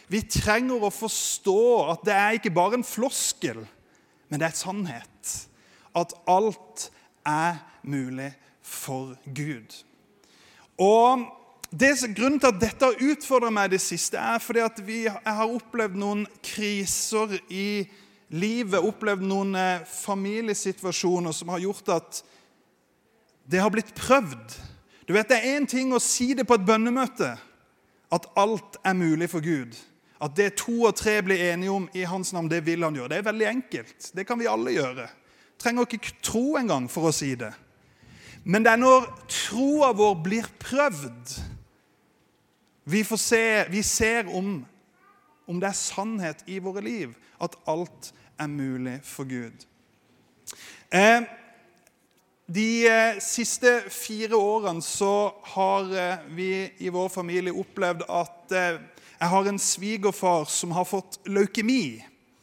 Vi trenger å forstå at det ikke bare en floskel, men det sannhet. At alt mulig for Gud. Og grunnen til at dette har utfordret meg det siste fordi at jeg har opplevd noen kriser i livet, opplevd noen familiesituasjoner som har gjort at det har blitt prøvd. Du vet, det en ting å si det på et bønnemøte, at alt mulig for Gud. At det 2 og 3 blir enige om i hans navn, det vil han gjøre. Det veldig enkelt. Det kan vi alle gjøre. Trenger ikke tro engang for å si det. Men det når troa vår blir prøvd, vi ser om det sannhet i våre liv, at alt mulig for Gud. De siste 4 årene så har vi i vår familie opplevd at jeg har en svigerfar som har fått leukemi.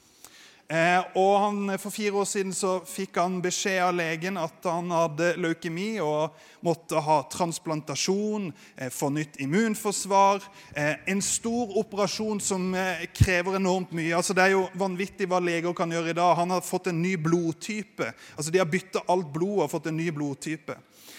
Og for 4 år siden så fikk han beskjed av legen at han hadde leukemi og måtte ha transplantasjon, få nytt immunforsvar, en stor operasjon som krever enormt mye. Altså det jo vanvittig hva leger kan gjøre i dag. Han har fått en ny blodtype. Altså de har byttet alt blod og fått en ny blodtype.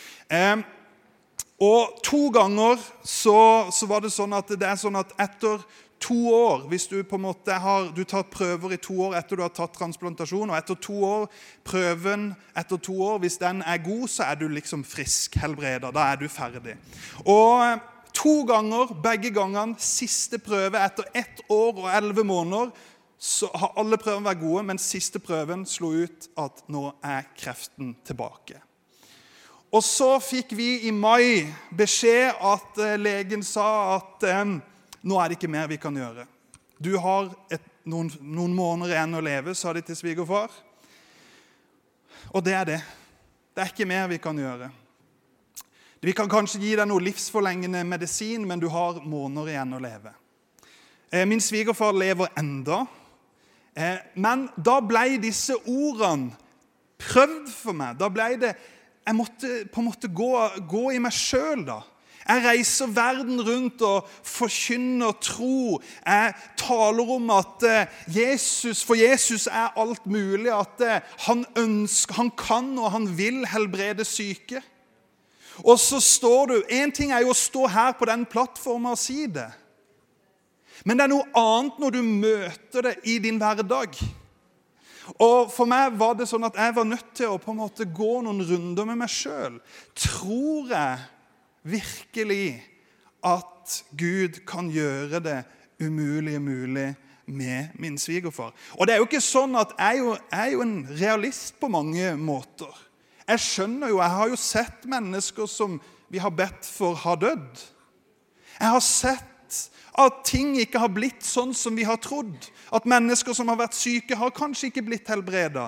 Og 2 ganger så var det sånn at etter 2 år, hvis du på en måte du tar prøver i 2 år etter du har tatt transplantasjon, og etter 2 år, prøven etter 2 år, hvis den god, så du liksom frisk, helbredet, da du ferdig. Og 2 ganger, begge gangene, siste prøve etter 1 år og 11 måneder, så har alle prøvene vært gode, men siste prøven slo ut at nå kreften tilbake. Og så fikk vi i mai beskjed at legen sa at nå det ikke mer vi kan gjøre. Du har noen måneder igjen å leve, sa de til svigerfar. Og det det. Det ikke mer vi kan gjøre. Vi kan kanskje gi deg noe livsforlengende medisin, men du har måneder igjen å leve. Min svigerfar lever enda. Men da ble disse ordene prøvd for meg. Da ble det, jeg måtte på en måte gå i meg selv da. Jeg reiser verden rundt og forkynner tro. Jeg taler om at for Jesus alt mulig, at han han kan og han vil helbrede syke. Og så står du, en ting jo å stå her på den plattformen og si det. Men det noe annet når du møter det i din hverdag. Og for meg var det sånn at jeg var nødt til å på en måte gå noen runder med meg selv. Tror jeg virkelig at Gud kan gjøre det umulige mulig med min svigerfar? Og det jo ikke sånn at jeg jo en realist på mange måter. Jeg skjønner jo, jeg har jo sett mennesker som vi har bedt for har dødd. Jeg har sett at ting ikke har blitt sånn som vi har trodd. At mennesker som har vært syke har kanskje ikke blitt helbredet.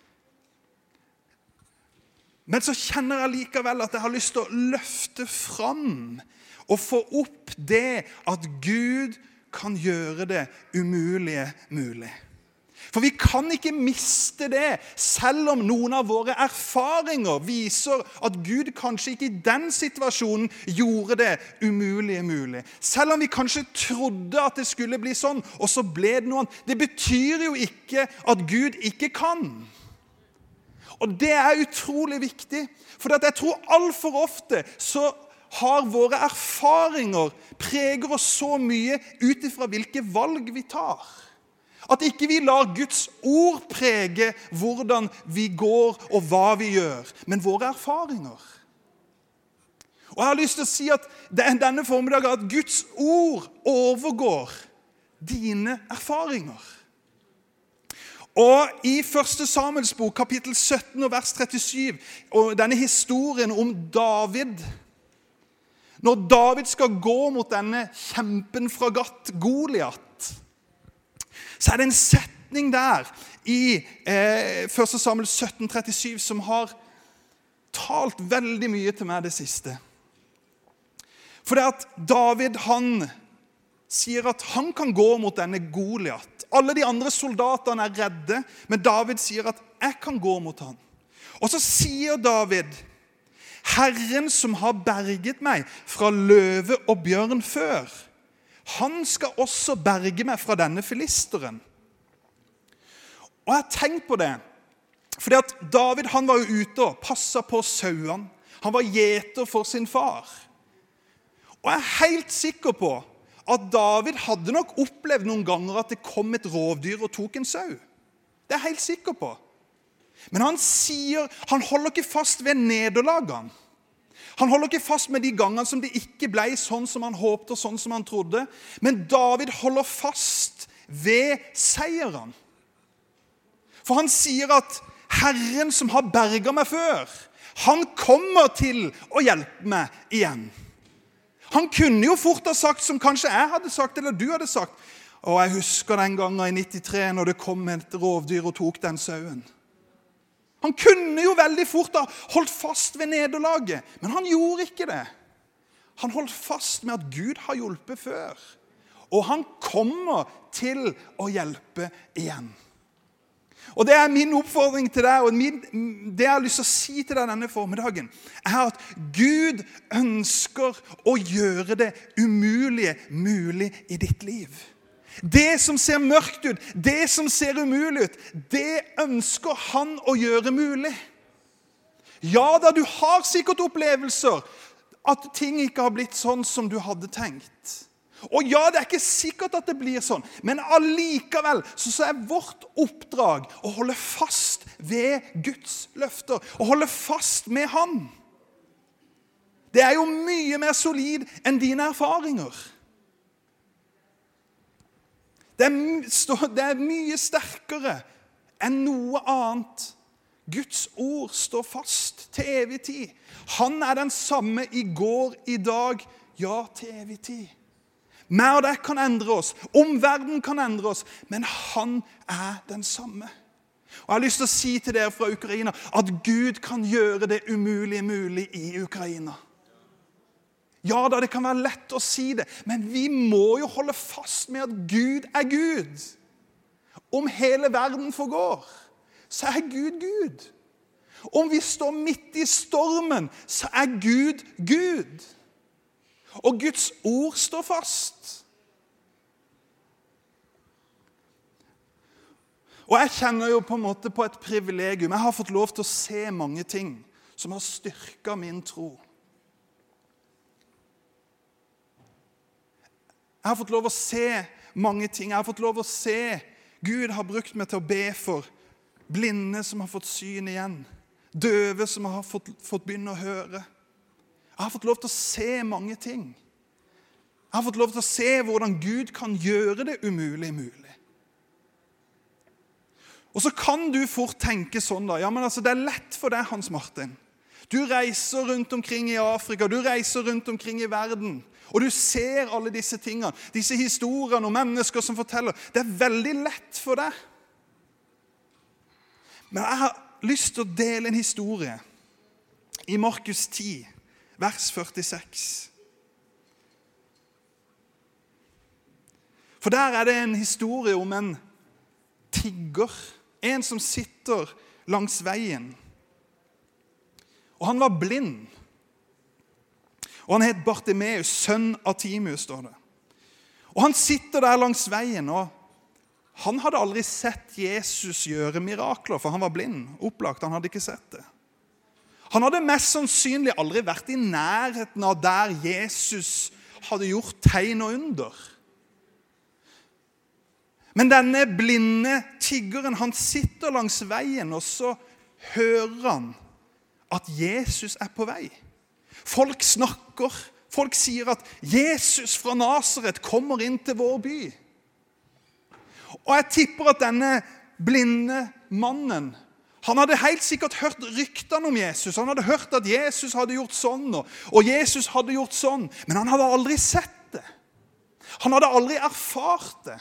Men så kjenner jeg likevel at jeg har lyst til å løfte fram og få opp det at Gud kan gjøre det umulige mulig. For vi kan ikke miste det, selv om noen av våre erfaringer viser at Gud kanskje ikke i den situasjonen gjorde det umulige mulig. Selv om vi kanskje trodde at det skulle bli sånn, og så ble det noe annet. Det betyr jo ikke at Gud ikke kan. Og det utrolig viktig, for jeg tror alt for ofte så har våre erfaringer preger oss så mye utifra hvilke valg vi tar. At ikke vi lar Guds ord prege hvordan vi går og hva vi gjør, men våre erfaringer. Og jeg har lyst til å si at det denne formiddagen at Guds ord overgår dine erfaringer. Og i 1. Samuels bok, kapittel 17 og vers 37, og denne historien om David, når David skal gå mot denne kjempen fra Gat, Goliat, så det en setning der i 1. Samuel 17, 37 som har talt veldig mye til meg det siste. For det at David, han sier at han kan gå mot denne Goliat. Alle de andre soldatene redde, men David sier at jeg kan gå mot han. Og så sier David, Herren som har berget meg fra løve og bjørn før, Han skal også berge meg fra denne filisteren. Og jeg har tenkt på det, fordi at David han var jo ute og passet på sauene. Han var gjeter for sin far. Og jeg er helt sikker på at David hadde nok opplevd noen ganger at det kom et rovdyr og tok en sau. Det er jeg helt sikker på. Men han holder ikke fast ved nederlagene. Han holder ikke fast med de gangene som det ikke ble sånn som han håpte og sånn som han trodde. Men David holder fast ved seieren. For han sier at Herren som har berget meg før, han kommer til å hjelpe meg igjen. Han kunne jo fort ha sagt som kanskje jeg hadde sagt, eller du hadde sagt. Og jeg husker den gangen i 93 når det kom et rovdyr og tok den sauen. Han kunne jo veldig fort ha holdt fast ved nederlaget, men han gjorde ikke det. Han holdt fast med at Gud har hjulpet før, og han kommer til å hjelpe igjen. Og det er min oppfordring til deg, og det jeg har lyst til å si til deg denne formiddagen, er at Gud ønsker å gjøre det umulige mulig i ditt liv. Det som ser mørkt ut, det som ser umulig ut, det ønsker han å gjøre mulig. Ja da, du har sikkert opplevelser at ting ikke har blitt sånn som du hadde tenkt. Og ja, det er ikke sikkert at det blir sånn, men allikevel så er vårt oppdrag å holde fast ved Guds løfter, å holde fast med han. Det er jo mye mer solid enn dine erfaringer. Det er mye sterkere enn noe annet. Guds ord står fast til evig tid. Han er den samme i går, i dag, ja, til evig tid. Meg og deg kan endre oss, omverdenen kan endre oss, men han er den samme. Og jeg har lyst til å si til dere fra Ukraina at Gud kan gjøre det umulige mulig i Ukraina. Ja da, det kan være lett å si det, men vi må jo holde fast med at Gud er Gud. Om hele verden forgår, så er Gud Gud. Om vi står midt i stormen, så er Gud Gud. Og Guds ord står fast. Og jeg kjenner jo på en måte på et privilegium. Jeg har fått lov til å se mange ting som har styrket min tro. Jeg har fått lov å se mange ting. Jeg har fått lov å se Gud har brukt meg til å be for blinde som har fått syn igjen. Døve som har fått begynne å høre. Jeg har fått lov til å se mange ting. Jeg har fått lov til å se hvordan Gud kan gjøre det umulig mulig. Og så kan du fort tenke sånn da, ja, men altså det er lett for deg, Hans Martin. Du reiser rundt omkring i Afrika, du reiser rundt omkring i verden, og du ser alle disse tingene, disse historiene og mennesker som forteller. Det er veldig lett for deg. Men jeg har lyst til å dele en historie i Markus 10, vers 46. For der er det en historie om en tigger, en som sitter langs veien. Og han var blind. Og han het Bartimeus, sønn av Timeus, står det. Og han sitter der langs veien, og han hadde aldri sett Jesus gjøre mirakler, for han var blind, opplagt, han hadde ikke sett det. Han hadde mest sannsynlig aldri vært i nærheten av der Jesus hadde gjort tegn og under. Men denne blinde tiggeren, han sitter langs veien, og så hører han at Jesus er på vei. Folk snakker, folk sier at Jesus fra Nasaret kommer inn til vår by. Og jeg tipper at denne blinde mannen, han hadde helt sikkert hørt ryktene om Jesus. Han hadde hørt at Jesus hadde gjort sånn, og Jesus hadde gjort sånn, men han hadde aldri sett det. Han hadde aldri erfart det.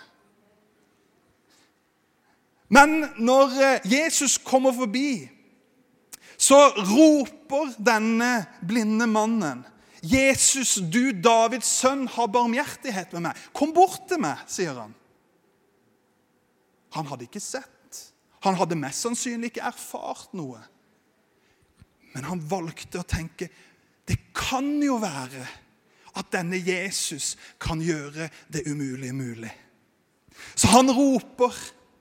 Men når Jesus kommer forbi, så roper denne blinde mannen, Jesus, du Davids sønn, har barmhjertighet med meg. Kom bort til meg, sier han. Han hadde ikke sett. Han hadde mest sannsynlig ikke erfart noe. Men han valgte å tenke, det kan jo være at denne Jesus kan gjøre det umulige mulig. Så han roper.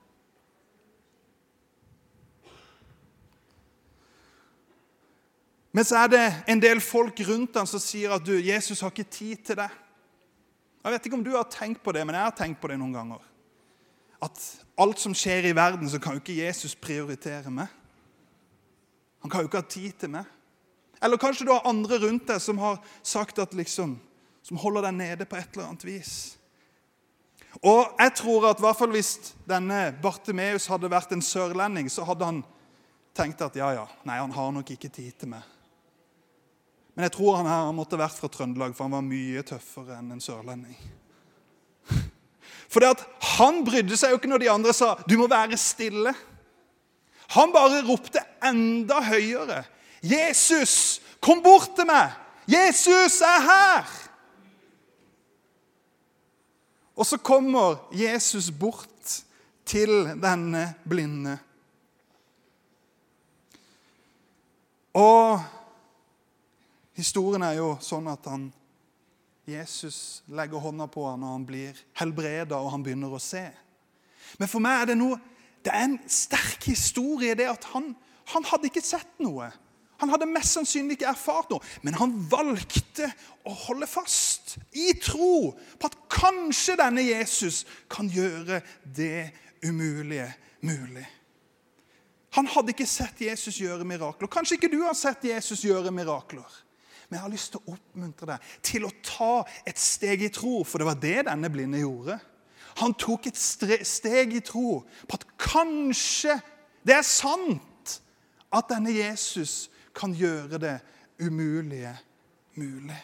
Men så det en del folk rundt han som sier at Jesus har ikke tid til det. Jeg vet ikke om du har tenkt på det, men jeg har tenkt på det noen ganger. At alt som skjer i verden, så kan jo ikke Jesus prioritere meg. Han kan jo ikke ha tid til meg. Eller kanskje du har andre rundt deg som har sagt at liksom, som holder deg nede på et eller annet vis. Og jeg tror at i hvert fall hvis denne Bartimeus hadde vært en sørlending, så hadde han tenkt at nei, han har nok ikke tid til meg. Men jeg tror han måtte vært fra Trøndelag, for han var mye tøffere enn en sørlending. For det at han brydde seg jo ikke når de andre sa, du må være stille. Han bare ropte enda høyere. Jesus, kom bort til meg! Jesus her! Og så kommer Jesus bort til denne blinde. Og historien jo sånn at Jesus legger hånda på han, og han blir helbredet, og han begynner å se. Men for meg det en sterk historie, det at han hadde ikke sett noe. Han hadde mest sannsynlig ikke erfart noe, men han valgte å holde fast i tro på at kanskje denne Jesus kan gjøre det umulige mulig. Han hadde ikke sett Jesus gjøre mirakler. Kanskje ikke du har sett Jesus gjøre mirakler. Men jeg har lyst til å oppmuntre deg til å ta et steg i tro, for det var det denne blinde gjorde. Han tok et steg i tro på at kanskje det sant at denne Jesus kan gjøre det umulige mulig.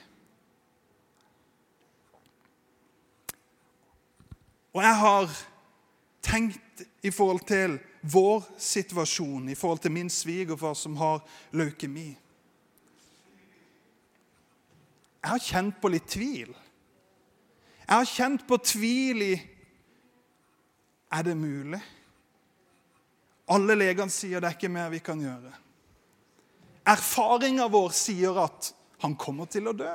Og jeg har tenkt i forhold til vår situasjon, i forhold til min svigerfar som har leukemi. Jeg har kjent på litt tvil. Jeg har kjent på tvil i, det mulig? Alle legene sier det ikke mer vi kan gjøre. Erfaringen vår sier at han kommer til å dø.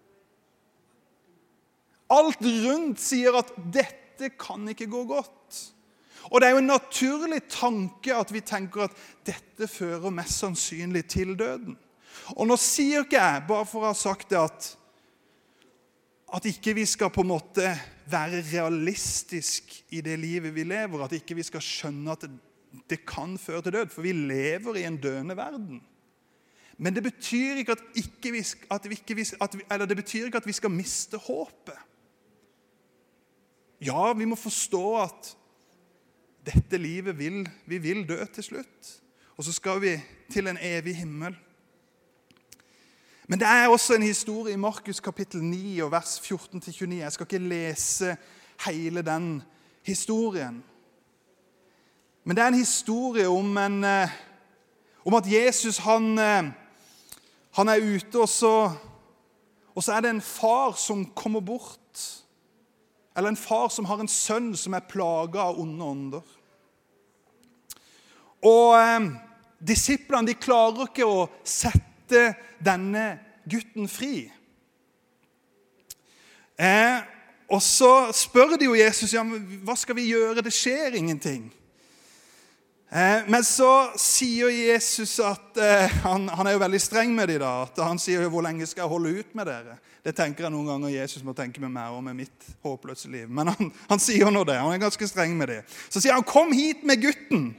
Alt rundt sier at dette kan ikke gå godt. Og det jo en naturlig tanke at vi tenker at dette fører mest sannsynlig til døden. Og nå sier ikke jeg, bare for å ha sagt det, at ikke vi skal på en måte være realistisk i det livet vi lever, at ikke vi skal skjønne at det kan føre til død, for vi lever i en døende verden. Men det betyr ikke det betyr ikke at vi skal miste håpet. Ja, vi må forstå at dette livet vi vil dø til slutt, og så skal vi til en evig himmel. Men det også en historie i Markus kapittel 9 og vers 14-29. Jeg skal ikke lese hele den historien. Men det en historie om at Jesus han ute, og så det en far som kommer bort. Eller en far som har en sønn som plaget av onde ånder. Og disiplene de klarer ikke å sette denne gutten fri. Og så spør de jo Jesus, ja, hva skal vi gjøre? Det skjer ingenting. Men så sier Jesus at han jo veldig streng med dem da, at han sier jo, hvor lenge skal jeg holde ut med dere? Det tenker jeg noen ganger Jesus må tenke med meg og med mitt håpløse liv. Men han sier nå det, han ganske streng med det. Så sier han, kom hit med gutten.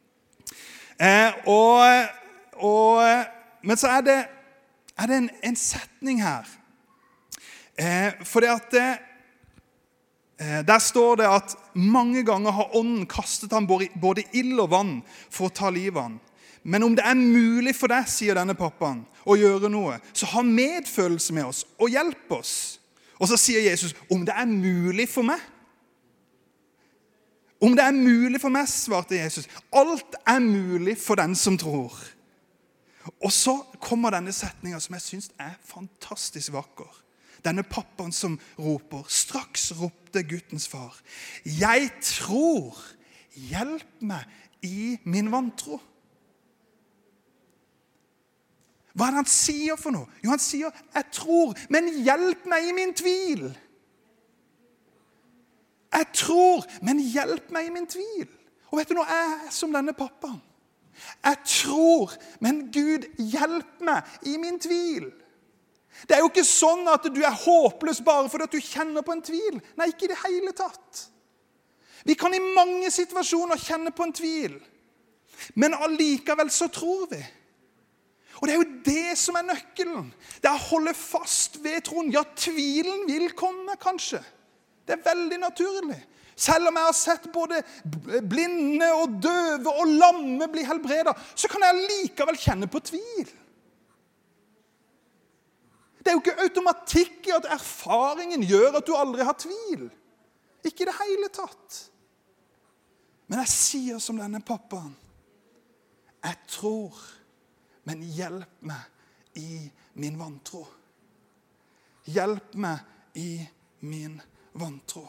Men så det en setning her. For det at der står det at mange ganger har ånden kastet ham både ild og vann for å ta livet av han. Men om det mulig for deg, sier denne pappaen, å gjøre noe, så ha medfølelse med oss og hjelp oss. Og så sier Jesus, om det mulig for meg? Om det mulig for meg, svarte Jesus. Alt mulig for den som tror. Og så kommer denne setningen som jeg synes fantastisk vakker. Denne pappaen som roper, straks ropte guttens far, jeg tror, hjelp meg i min vantro. Hva det han sier for noe? Jo, han sier, jeg tror, men hjelp meg i min tvil. Jeg tror, men hjelp meg i min tvil. Og vet du noe, jeg er som denne pappaen. Jeg tror, men Gud, hjelp meg i min tvil. Det er jo ikke sånn at du er håpløs bare fordi at du kjenner på en tvil. Nei, ikke i det hele tatt. Vi kan i mange situasjoner kjenne på en tvil. Men allikevel så tror vi. Og det er jo det som er nøkkelen. Det er å holde fast ved troen. Ja, tvilen vil komme kanskje. Det er veldig naturlig. Selv om jeg har sett både blinde og døve og lamme bli helbredet, så kan jeg likevel kjenne på tvil. Det er jo ikke automatikk i at erfaringen gjør at du aldri har tvil. Ikke i det hele tatt. Men jeg sier som denne pappaen. Jeg tror, men hjelp meg i min vantro. Hjelp meg i min vantro.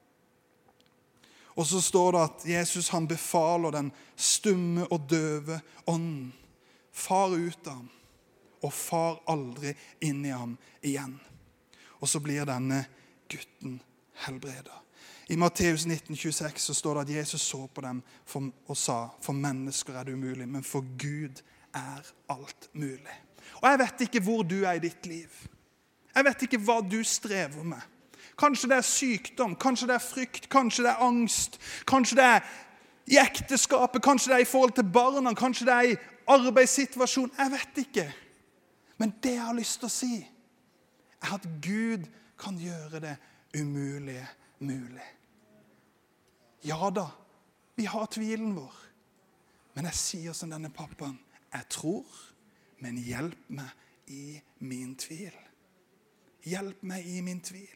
Og så står det at Jesus han befaler den stumme og døve ånden. Far ut av ham, og far aldri inn i ham igjen. Og så blir denne gutten helbredet. I Matteus 19,26 så står det at Jesus så på dem og sa, for mennesker er det umulig, men for Gud er alt mulig. Og jeg vet ikke hvor du er i ditt liv. Jeg vet ikke hva du strever med. Kanskje det er sykdom, kanskje det er frykt, kanskje det er angst, kanskje det er i ekteskapet, kanskje det er i forhold til barna, kanskje det er i arbeidssituasjon. Jeg vet ikke. Men det jeg har lyst til å si, er at Gud kan gjøre det umulige mulig. Ja da, vi har tvilen vår. Men jeg sier som denne pappaen, jeg tror, men hjelp meg i min tvil. Hjelp meg i min tvil.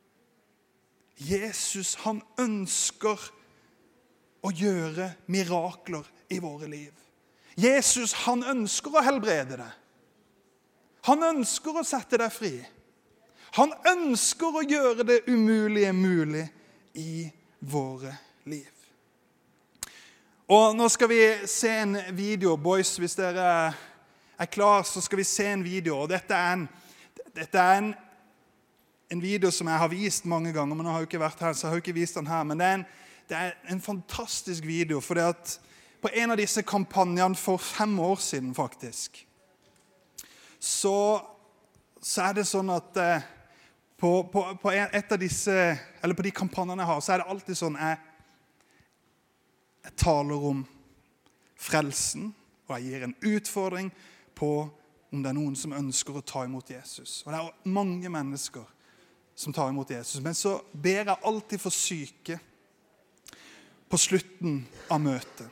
Jesus, han ønsker å gjøre mirakler i våre liv. Jesus, han ønsker å helbrede deg. Han ønsker å sette deg fri. Han ønsker å gjøre det umulige mulig i våre liv. Og nå skal vi se en video, boys. Hvis dere er klar, så skal vi se en video. Og dette er en video som jeg har vist mange ganger, men nå har jeg ikke vært her, så jeg har ikke vist den her. Men det er en fantastisk video, for det at på en av disse kampanjene for 5 år siden faktisk, så er det sånn at på et av disse, eller på de kampanjene jeg har, så er det alltid sånn jeg taler om frelsen, og jeg gir en utfordring på om det er noen som ønsker å ta imot Jesus. Og det er mange mennesker som tar imot Jesus. Men så ber jeg alltid for syke på slutten av møtet.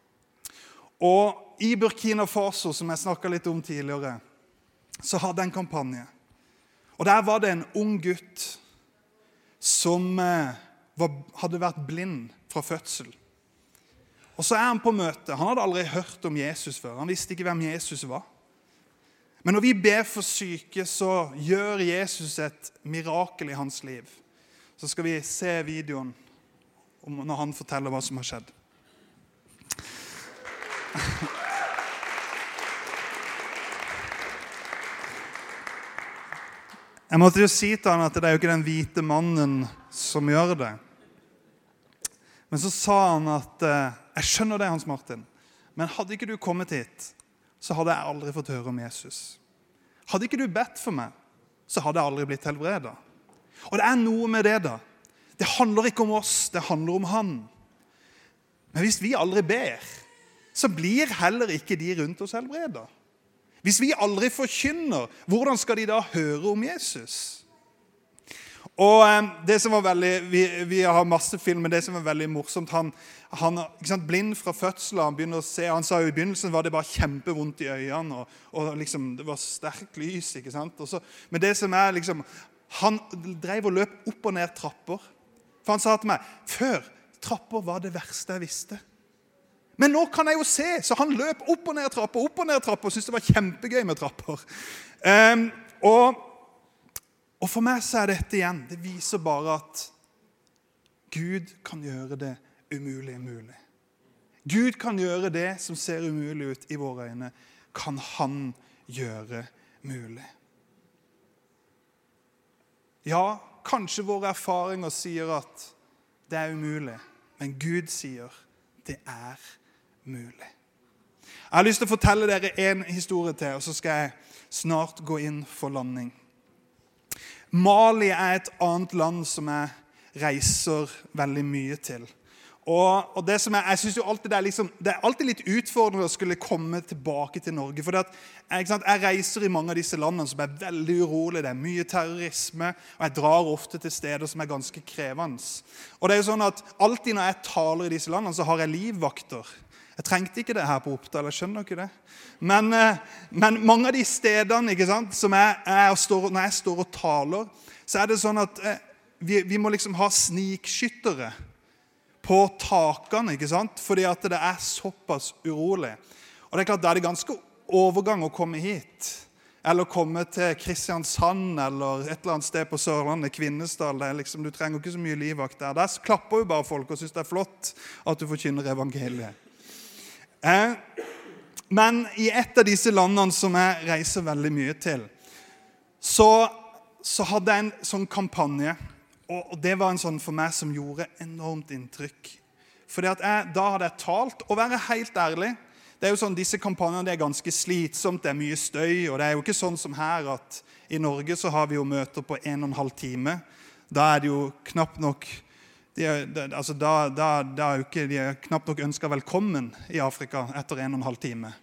Og i Burkina Faso, som jeg snakket litt om tidligere, så hadde jeg en kampanje. Og der var det en ung gutt som hadde vært blind fra fødsel. Og så er han på møte. Han hadde aldri hørt om Jesus før. Han visste ikke hvem Jesus var. Men når vi ber for syke, så gjør Jesus et mirakel i hans liv. Så skal vi se videoen når han forteller hva som har skjedd. Jeg måtte jo si til han at det er jo ikke den hvite mannen som gjør det. Men så sa han at, jeg skjønner det, Hans Martin, men hadde ikke du kommet hit, så hadde jeg aldri fått høre om Jesus. Hadde ikke du bedt for meg, så hadde jeg aldri blitt helbredet. Og det er noe med det da. Det handler ikke om oss, det handler om han. Men hvis vi aldri ber, så blir heller ikke de rundt oss helbredet. Hvis vi aldri forkynner, hvordan skal de da høre om Jesus? Og det som var veldig, vi har masse film, men det som var veldig morsomt, han ikke sant, blind fra fødsel, han begynner å se, han sa jo i begynnelsen var det bare kjempevondt i øynene, og liksom, det var sterkt lys, ikke sant? Og så, men det som er liksom, han drev og løp opp og ned trapper. For han sa til meg, før trapper var det verste jeg visste. Men nå kan jeg jo se, så han løp opp og ned trapper, og syntes det var kjempegøy med trapper. Og for meg så er dette igjen, det viser bare at Gud kan gjøre det umulige mulig. Gud kan gjøre det som ser umulig ut i våre øyne, kan han gjøre mulig. Ja, kanskje våre erfaringer sier at det er umulig, men Gud sier det er mulig. Jeg har lyst til å fortelle dere en historie til, og så skal jeg snart gå inn for landing. Mali er et annet land som jeg reiser veldig mye til. Og det som jeg synes jo alltid det er alltid litt utfordrende å skulle komme tilbake til Norge. For jeg reiser i mange av disse landene som er veldig urolige, det er mye terrorisme, og jeg drar ofte til steder som er ganske krevende. Og det er jo sånn at alltid når jeg taler i disse landene, så har jeg livvakter. Jeg trengte ikke det her på Oppdal, jeg skjønner ikke det. Men mange av de stedene, ikke sant, som når jeg står og taler, så er det sånn at vi må liksom ha snikskyttere på takene, ikke sant? Fordi at det er såpass urolig. Og det er klart, da er det ganske overgang å komme hit. Eller komme til Kristiansand, eller et eller annet sted på Sørlandet, Kvinesdal. Det er liksom, du trenger ikke så mye livvakt der. Der klapper jo bare folk og synes det er flott at du forkynner evangeliet. Men i et av disse landene som jeg reiser veldig mye til, så hadde jeg en sånn kampanje. Og det var en sånn for meg som gjorde enormt inntrykk. Fordi at da hadde jeg talt, og være helt ærlig, det er jo sånn, disse kampanjene det er ganske slitsomt, det er mye støy, og det er jo ikke sånn som her at i Norge så har vi jo møter på 1,5 time. Da er det jo knapt nok, de er knapt nok ønsket velkommen i Afrika etter 1,5 time.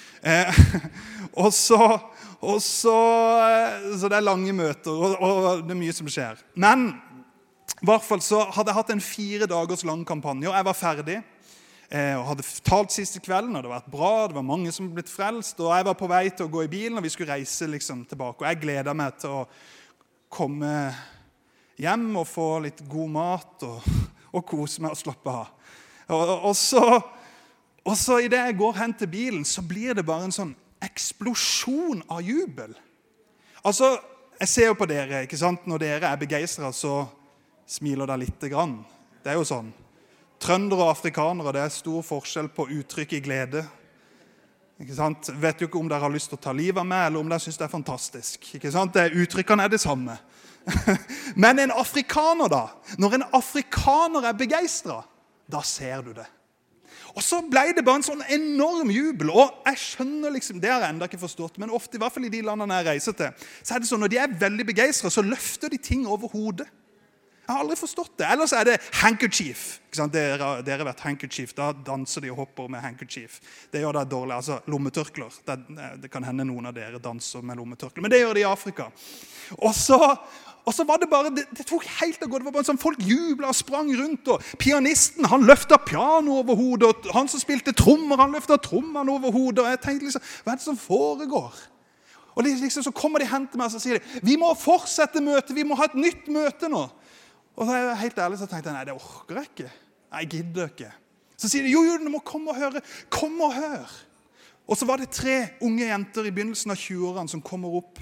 Så det er lange møter, og det er mye som skjer. Men i hvert fall så hadde jeg hatt en 4 dagers lang kampanje, og jeg var ferdig, og hadde talt siste kvelden, og det var bra, det var mange som ble frelst, og jeg var på vei til å gå i bilen, og vi skulle reise liksom tilbake, og jeg gledet meg til å komme hjem og få litt god mat, og kose meg og slappe av. Og så i det jeg går hen til bilen, så blir det bare en sånn eksplosjon av jubel. Altså, jeg ser jo på dere, ikke sant? Når dere er begeistret, så smiler det litt grann. Det er jo sånn. Trøndere og afrikanere, det er stor forskjell på uttrykk i glede. Ikke sant? Vet jo ikke om dere har lyst til å ta livet av meg, eller om dere synes det er fantastisk. Ikke sant? Uttrykkene er det samme. Men en afrikaner da, når en afrikaner er begeistret, da ser du det. Og så ble det bare en sånn enorm jubel, og jeg skjønner liksom, det har jeg enda ikke forstått, men ofte, i hvert fall i de landene jeg reiser til, så er det sånn, når de er veldig begeistret, så løfter de ting over hodet. Jeg har aldri forstått det. Ellers er det handkerchief. Ikke sant? Dere vet handkerchief, da danser de og hopper med handkerchief. Det gjør det dårlig, altså lommetørkler. Det kan hende noen av dere danser med lommetørkler, men det gjør de i Afrika. Og så var det bare, det tok helt å gå, det var bare sånn, folk jublet og sprang rundt, og pianisten, han løftet piano over hodet, og han som spilte trommer, han løftet trommene over hodet, og jeg tenkte liksom, hva er det som foregår? Og liksom, så kommer de hen til meg, og så sier de, vi må fortsette møtet, vi må ha et nytt møte nå. Og så er jeg helt ærlig, så tenkte jeg, nei, det orker jeg ikke. Nei, jeg gidder ikke. Så sier de, jo, du må komme og høre. Kom og hør. Og så var det 3 unge jenter i begynnelsen av 20-årene som kommer opp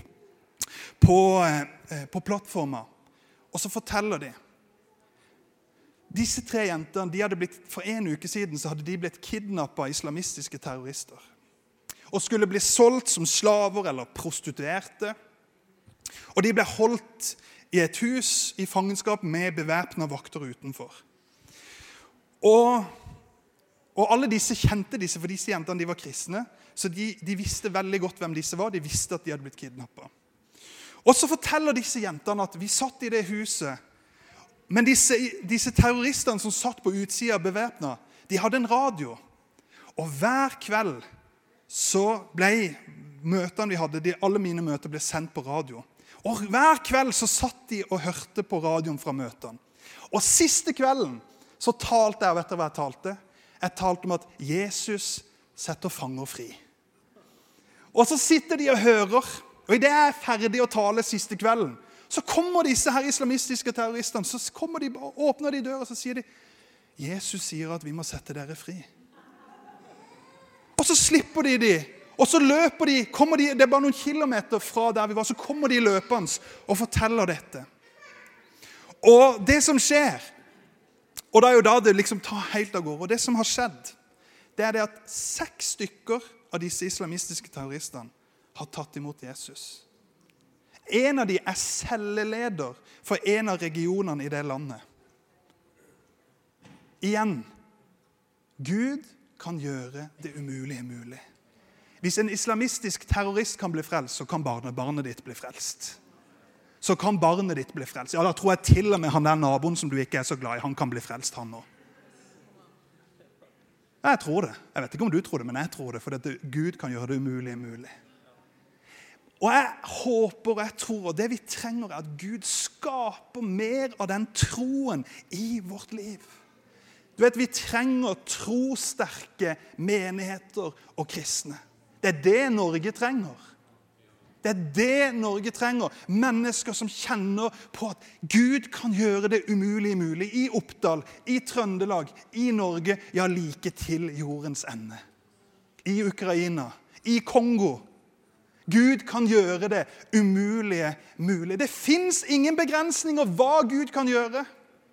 på plattformen. Og så forteller de. Disse 3 jenterne, for 1 uke siden, så hadde de blitt kidnappet av islamistiske terrorister. Og skulle bli solgt som slaver eller prostituerte. Og de ble holdt i et hus i fangenskap med bevæpnede vakter utenfor. Og alle disse kjente disse, for disse jentene de var kristne, så de visste veldig godt hvem disse var, de visste at de hadde blitt kidnappet. Og så forteller disse jentene at vi satt i det huset, men disse terroristene som satt på utsida bevæpnet, de hadde en radio. Og hver kveld så ble møtene vi hadde, alle mine møter ble sendt på radio. Og hver kveld så satt de og hørte på radioen fra møtene. Og siste kvelden så talte jeg, vet dere hva jeg talte? Jeg talte om at Jesus setter fanger fri. Og så sitter de og hører, og i det jeg er ferdig å tale siste kvelden, så kommer disse her islamistiske terroristene, så kommer de bare, åpner de døra, og så sier de, Jesus sier at vi må sette dere fri. Og så slipper de. Og så løper de, det er bare noen kilometer fra der vi var, så kommer de løpende og forteller dette. Og det som skjer, og det er jo da det liksom tar helt av gårde, og det som har skjedd, det er det at 6 stykker av disse islamistiske terroristene har tatt imot Jesus. En av de celeleder for en av regionene i det landet. Igjen, Gud kan gjøre det umulige mulig. Hvis en islamistisk terrorist kan bli frelst, så kan barnet ditt bli frelst. Så kan barnet ditt bli frelst. Ja, da tror jeg til og med han der naboen som du ikke er så glad i, han kan bli frelst, han også. Jeg tror det. Jeg vet ikke om du tror det, men jeg tror det, for Gud kan gjøre det umulige mulig. Og jeg håper og jeg tror, og det vi trenger er at Gud skaper mer av den troen i vårt liv. Du vet, vi trenger trosterke menigheter og kristne. Det er det Norge trenger. Det er det Norge trenger. Mennesker som kjenner på at Gud kan gjøre det umulige mulig i Oppdal, i Trøndelag, i Norge, ja, like til jordens ende. I Ukraina, i Kongo. Gud kan gjøre det umulige mulig. Det finnes ingen begrensninger hva Gud kan gjøre.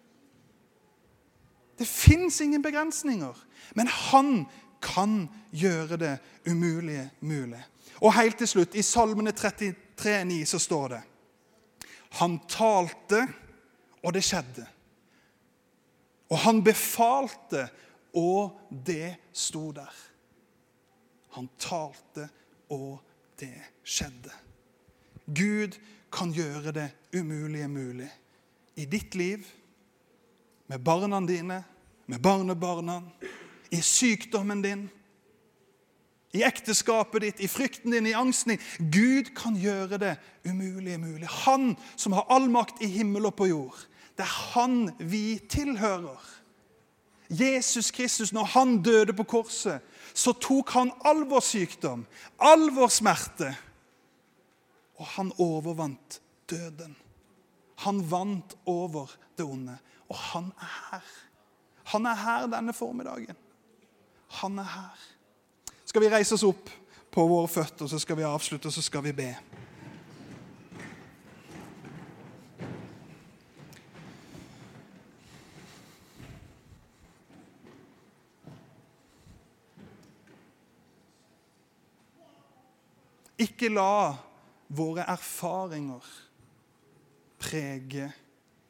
Det finnes ingen begrensninger, men han kan gjøre det umulige mulig. Og helt til slutt, i Salmene 33,9 så står det: Han talte, og det skjedde. Og han befalte, og det sto der. Han talte, og det skjedde. Gud kan gjøre det umulige mulig. I ditt liv, med barna dine, med barnebarna, i sykdommen din, i ekteskapet ditt, i frykten din, i angsten din. Gud kan gjøre det umulige mulig. Han som har all makt i himmel og på jord. Det er han vi tilhører. Jesus Kristus, når han døde på korset, så tok han all vår sykdom, all vår smerte, og han overvant døden. Han vant over det onde, og han er her. Han er her denne formiddagen. Han er her. Skal vi reise oss opp på våre føtter, så skal vi avslutte, og så skal vi be. Ikke la våre erfaringer prege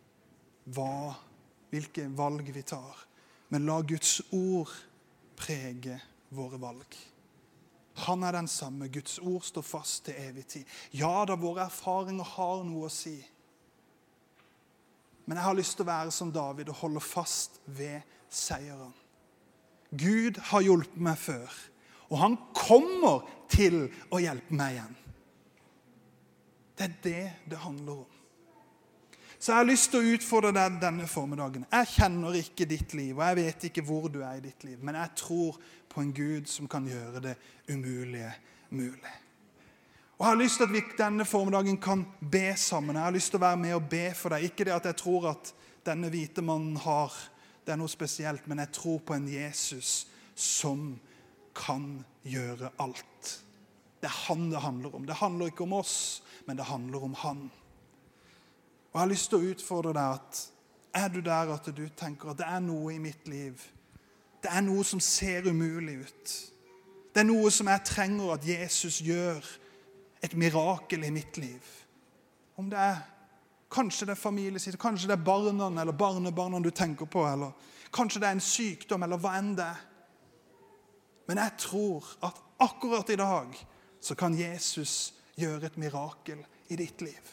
hvilke valg vi tar, men la Guds ord prege våre valg. Han er den samme. Guds ord står fast til evig tid. Ja, da våre erfaringer har noe å si. Men jeg har lyst til å være som David og holde fast ved seieren. Gud har hjulpet meg før, og han kommer til å hjelpe meg igjen. Det er det det handler om. Så jeg har lyst til å utfordre deg denne formiddagen. Jeg kjenner ikke ditt liv, og jeg vet ikke hvor du er i ditt liv, men jeg tror på en Gud som kan gjøre det umulige mulig. Og jeg har lyst til at vi denne formiddagen kan be sammen. Jeg har lyst til å være med og be for deg. Ikke det at jeg tror at denne hvite mannen det er noe spesielt, men jeg tror på en Jesus som kan gjøre alt. Det er han det handler om. Det handler ikke om oss, men det handler om han. Og jeg har lyst til å utfordre deg at er du der at du tenker at det er noe i mitt liv, det er noe som ser umulig ut. Det er noe som jeg trenger at Jesus gjør et mirakel i mitt liv. Om det er, kanskje det er familie sitt, kanskje det er barna eller barnebarna du tenker på, eller kanskje det er en sykdom, eller hva enn det er. Men jeg tror at akkurat i dag så kan Jesus gjøre et mirakel i ditt liv.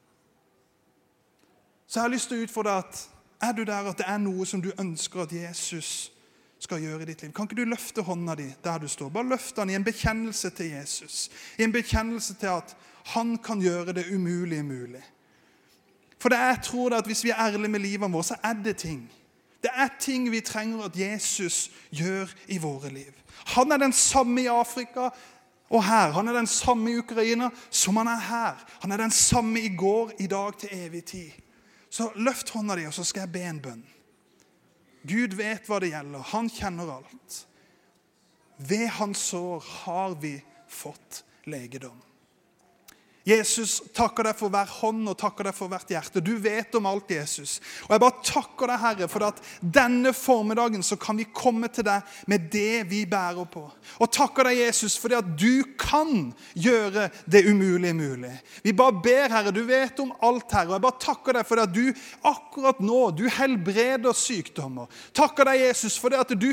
Så jeg har lyst til å utfordre deg at er du der at det er noe som du ønsker at Jesus skal gjøre i ditt liv? Kan ikke du løfte hånda di der du står? Bare løfte den i en bekjennelse til Jesus. I en bekjennelse til at han kan gjøre det umulige mulig. For jeg tror at hvis vi er ærlige med livet vårt, så er det ting. Det er ting vi trenger at Jesus gjør i våre liv. Han er den samme i Afrika og her. Han er den samme i Ukraina som han er her. Han er den samme i går, i dag, til evig tid. Så løft hånda di, og så skal jeg be en bønn. Gud vet hva det gjelder. Han kjenner alt. Ved hans sår har vi fått legedom. Jesus, takker deg for hver hånd og takker deg for hvert hjerte. Du vet om alt, Jesus. Og jeg bare takker deg, Herre, for at denne formiddagen så kan vi komme til deg med det vi bærer på. Og takker deg, Jesus, for at du kan gjøre det umulige mulig. Vi bare ber, Herre, du vet om alt, Herre. Og jeg bare takker deg for at du akkurat nå, du helbreder sykdommer. Takker deg, Jesus, for at du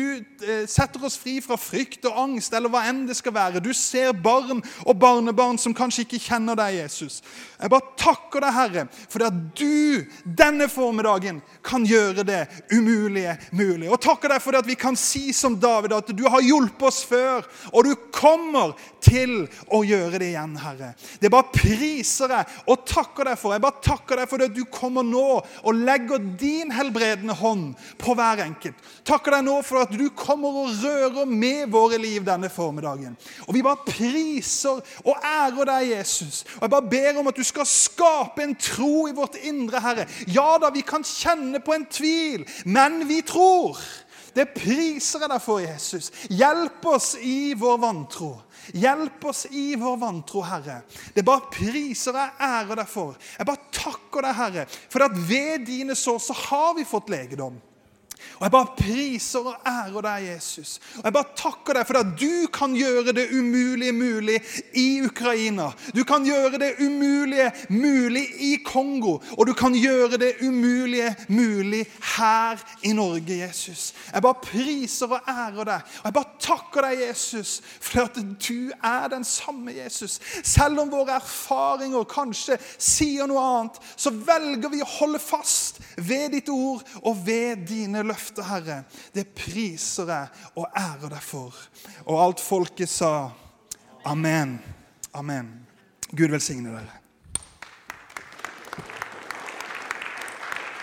setter oss fri fra frykt og angst, eller hva enn det skal være. Du ser barn og barnebarn som kanskje ikke kjenner deg, Jesus. Jeg bare takker deg, Herre, for at du denne formiddagen kan gjøre det umulige mulig. Og takker deg for at vi kan si som David at du har hjulpet oss før, og du kommer til å gjøre det igjen, Herre. Det bare priser jeg og takker deg for. Jeg bare takker deg for at du kommer nå og legger din helbredende hånd på hver enkelt. Takker deg nå for at du kommer og rører med våre liv denne formiddagen. Og vi bare priser og ærer deg, Jesus. Og jeg bare ber om at du skal skape en tro i vårt indre, Herre. Ja da, vi kan kjenne på en tvil, men vi tror. Det priser jeg deg for, Jesus. Hjelp oss i vår vantro. Hjelp oss i vår vantro, Herre. Det bare priser jeg ærer deg for. Jeg bare takker deg, Herre, for at ved dine sår så har vi fått legedom. Og jeg bare priser og ærer deg, Jesus. Og jeg bare takker deg for at du kan gjøre det umulige mulig i Ukraina. Du kan gjøre det umulige mulig i Kongo. Og du kan gjøre det umulige mulig her i Norge, Jesus. Jeg bare priser og ærer deg. Og jeg bare takker deg, Jesus, for at du er den samme, Jesus. Selv om våre erfaringer kanskje sier noe annet, så velger vi å holde fast ved ditt ord og ved dine løfter, Herre. Det priser jeg og ærer deg for. Og alt folket sa, Amen. Amen. Gud velsigne dere.